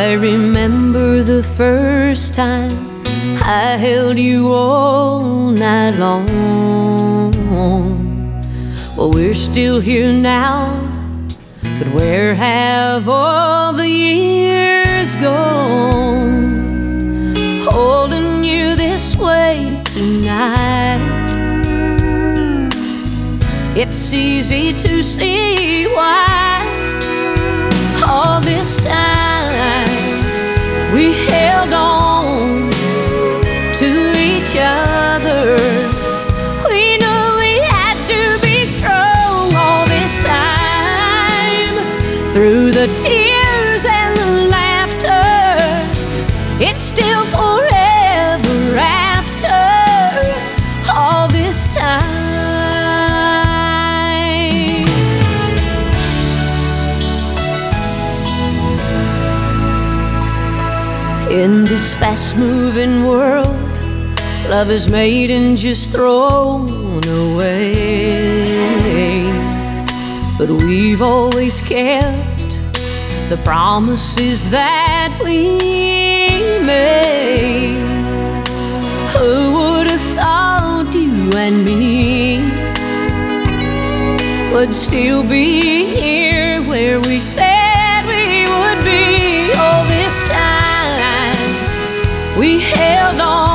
I remember the first time I held you all night long. Well, we're still here now, but where have all the years gone? Holding you this way tonight, it's easy to see why. All this time we held on to each other. We knew we had to be strong. All this time, through the tears and the laughter, it's still forever after all this time. In this fast-moving world, love is made and just thrown away. But we've always kept the promises that we made. Who would have thought you and me would still be here where we said we would be? All this time we held on